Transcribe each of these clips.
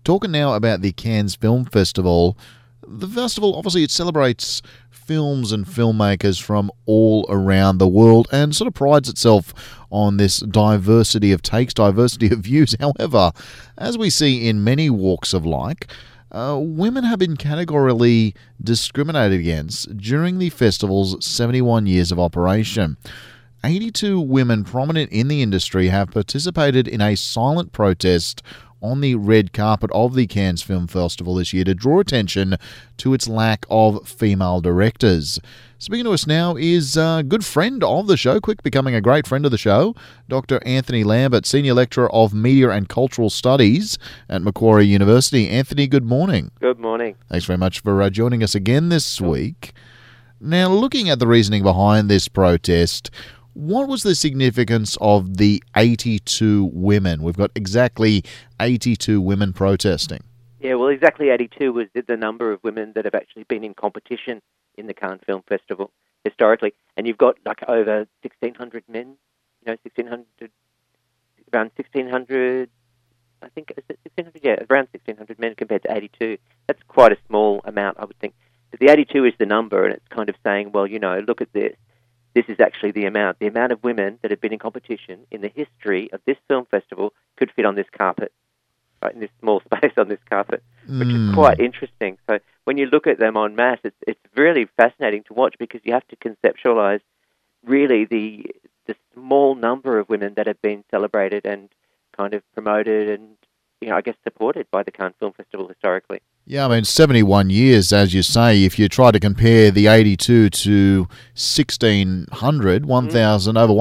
Talking now about the Cannes Film Festival. The festival, obviously, it celebrates films and filmmakers from all around the world and sort of prides itself on this diversity of takes, diversity of views. However, as we see in many walks of life, women have been categorically discriminated against during the festival's 71 years of operation. 82 women prominent in the industry have participated in a silent protest on the red carpet of the Cannes Film Festival this year to draw attention to its lack of female directors. Speaking to us now is a good friend of the show, quick becoming a great friend of the show, Dr. Anthony Lambert, Senior Lecturer of Media and Cultural Studies at Macquarie University. Anthony, good morning. Good morning. Thanks very much for joining us again this week. Now, looking at the reasoning behind this protest, what was the significance of the 82 women? We've got exactly 82 women protesting. Yeah, well, exactly 82 was the number of women that have actually been in competition in the Cannes Film Festival historically. And you've got like over 1,600 men, 1,600, around 1,600, I think, is it 1,600? Yeah, around 1,600 men compared to 82. That's quite a small amount, I would think. But the 82 is the number, and it's kind of saying, well, look at this. This is actually the amount of women that have been in competition in the history of this film festival could fit on this carpet, right, in this small space on this carpet, which is quite interesting. So when you look at them en masse, it's really fascinating to watch because you have to conceptualize really the small number of women that have been celebrated and kind of promoted and, I guess, supported by the Cannes Film Festival historically. Yeah, I mean, 71 years, as you say. If you try to compare the 82 to 1,600, 1,000, over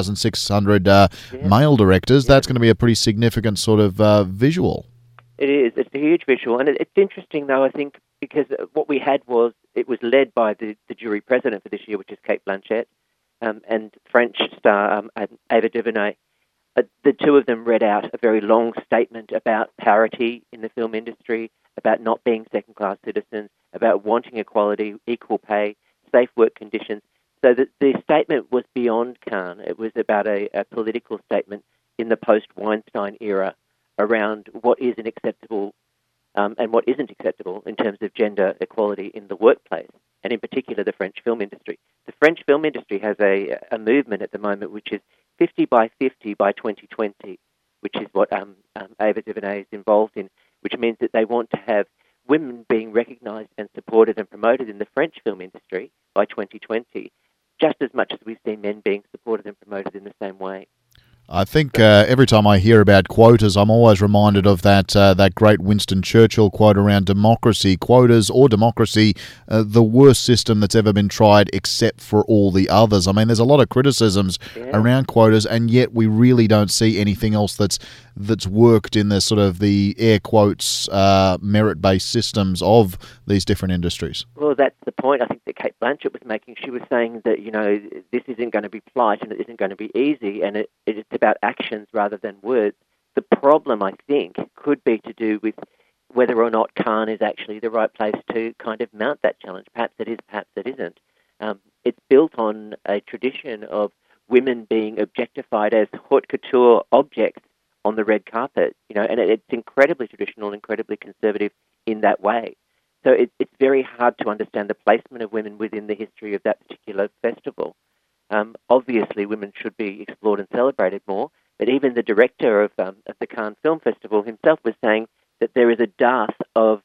1,600 male directors, that's going to be a pretty significant sort of visual. It is. It's a huge visual. And it's interesting, though, I think, because what we had was, it was led by the jury president for this year, which is Cate Blanchett, and French star Ava DuVernay. The two of them read out a very long statement about parity in the film industry, about not being second-class citizens, about wanting equality, equal pay, safe work conditions. So the statement was beyond Cannes. It was about a political statement in the post-Weinstein era around what is acceptable and what isn't acceptable in terms of gender equality in the workplace, and in particular the French film industry. The French film industry has a movement at the moment which is 50 by 50 by 2020, which is what Ava DuVernay is involved in, which means that they want to have women being recognised and supported and promoted in the French film industry by 2020, just as much as we see men being supported and promoted in the same way. I think every time I hear about quotas, I'm always reminded of that great Winston Churchill quote around democracy. Quotas or democracy, the worst system that's ever been tried except for all the others. I mean, there's a lot of criticisms around quotas, and yet we really don't see anything else that's worked in the sort of the air quotes merit-based systems of these different industries. Well, that's the point I think that Cate Blanchett was making. She was saying that, this isn't going to be polite and it isn't going to be easy, and it's about actions rather than words. The problem, I think, could be to do with whether or not Cannes is actually the right place to kind of mount that challenge. Perhaps it is, perhaps it isn't. It's built on a tradition of women being objectified as haute couture objects on the red carpet, and it's incredibly traditional, incredibly conservative in that way. So it's very hard to understand the placement of women within the history of that particular festival. Obviously, women should be explored and celebrated more, but even the director of the Cannes Film Festival himself was saying that there is a dearth of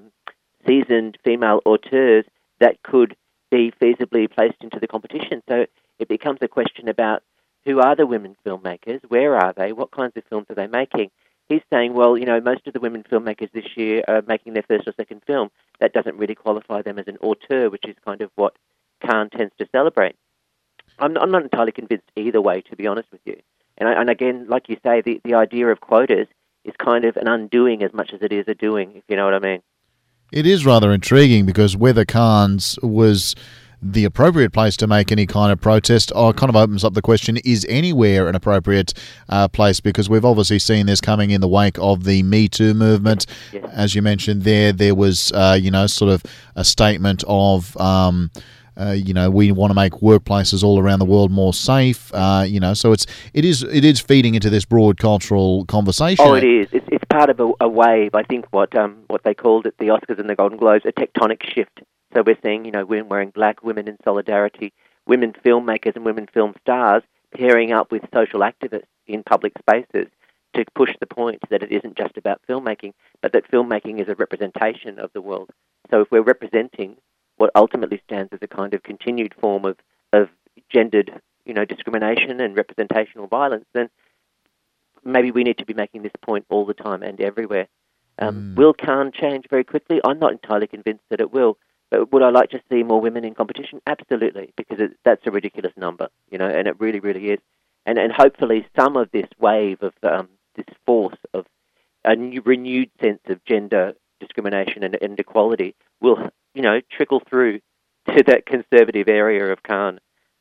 seasoned female auteurs that could be feasibly placed into the competition. So it becomes a question about who are the women filmmakers, where are they, what kinds of films are they making? He's saying, well, most of the women filmmakers this year are making their first or second film. That doesn't really qualify them as an auteur, which is kind of what Cannes tends to celebrate. I'm not entirely convinced either way, to be honest with you. And again, like you say, the idea of quotas is kind of an undoing as much as it is a doing, if you know what I mean. It is rather intriguing because whether Cannes was the appropriate place to make any kind of protest kind of opens up the question, is anywhere an appropriate place? Because we've obviously seen this coming in the wake of the Me Too movement. Yeah. As you mentioned there was, sort of a statement of... we want to make workplaces all around the world more safe. So it is feeding into this broad cultural conversation. Oh, it is. It's part of a wave. I think what they called at the Oscars and the Golden Globes, a tectonic shift. So we're seeing, women wearing black, women in solidarity, women filmmakers and women film stars pairing up with social activists in public spaces to push the point that it isn't just about filmmaking, but that filmmaking is a representation of the world. So if we're representing what ultimately stands as a kind of continued form of gendered, discrimination and representational violence, then maybe we need to be making this point all the time and everywhere. Will Cannes change very quickly? I'm not entirely convinced that it will. But would I like to see more women in competition? Absolutely, because that's a ridiculous number, and it really, really is. And hopefully some of this wave of this force of a renewed sense of gender discrimination and equality will, trickle through to that conservative area of Cannes.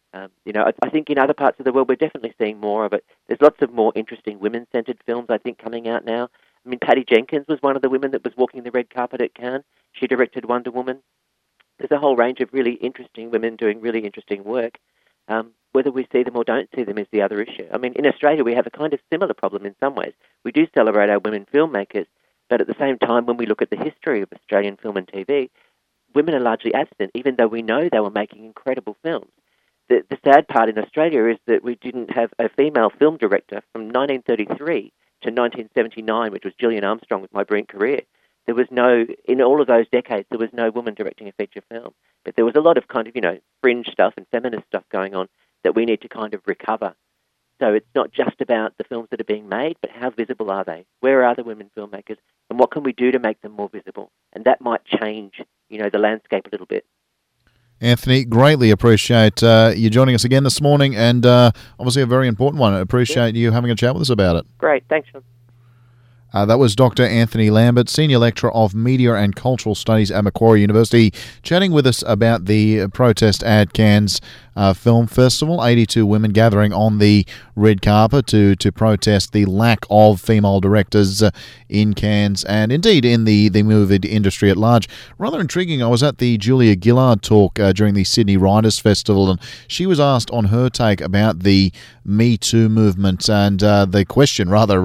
I think in other parts of the world we're definitely seeing more of it. There's lots of more interesting women-centered films, I think, coming out now. I mean, Patty Jenkins was one of the women that was walking the red carpet at Cannes. She directed Wonder Woman. There's a whole range of really interesting women doing really interesting work. Whether we see them or don't see them is the other issue. I mean, in Australia we have a kind of similar problem in some ways. We do celebrate our women filmmakers, but at the same time, when we look at the history of Australian film and TV, women are largely absent, even though we know they were making incredible films. The sad part in Australia is that we didn't have a female film director from 1933 to 1979, which was Gillian Armstrong with My Brilliant Career. There was in all of those decades, there was no woman directing a feature film. But there was a lot of kind of, fringe stuff and feminist stuff going on that we need to kind of recover. So it's not just about the films that are being made, but how visible are they? Where are the women filmmakers? And what can we do to make them more visible? And that might change, the landscape a little bit. Anthony, greatly appreciate you joining us again this morning, and obviously a very important one. I appreciate you having a chat with us about it. Great. Thanks, Sean. That was Dr. Anthony Lambert, Senior Lecturer of Media and Cultural Studies at Macquarie University, chatting with us about the protest at Cannes Film Festival. 82 women gathering on the red carpet to protest the lack of female directors in Cannes and indeed in the movie industry at large. Rather intriguing, I was at the Julia Gillard talk during the Sydney Writers' Festival, and she was asked on her take about the Me Too movement, and the question rather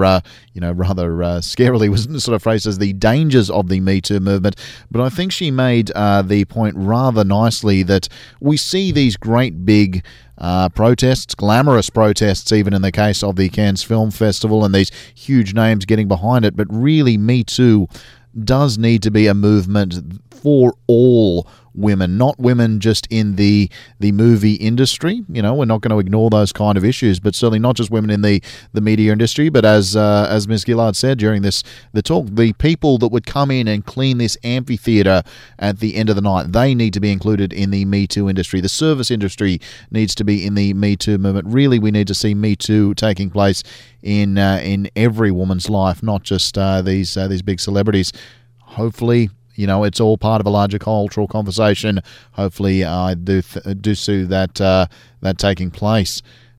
scarily was sort of phrased as the dangers of the Me Too movement. But I think she made the point rather nicely that we see these great big protests, glamorous protests, even in the case of the Cannes Film Festival, and these huge names getting behind it. But really, Me Too does need to be a movement for all women, not women just in the movie industry. We're not going to ignore those kind of issues, but certainly not just women in the media industry. But as Ms. Gillard said during the talk, the people that would come in and clean this amphitheatre at the end of the night, they need to be included in the Me Too industry. The service industry needs to be in the Me Too movement. Really, we need to see Me Too taking place in every woman's life, not just these big celebrities. Hopefully, it's all part of a larger cultural conversation. Hopefully, I do see that taking place.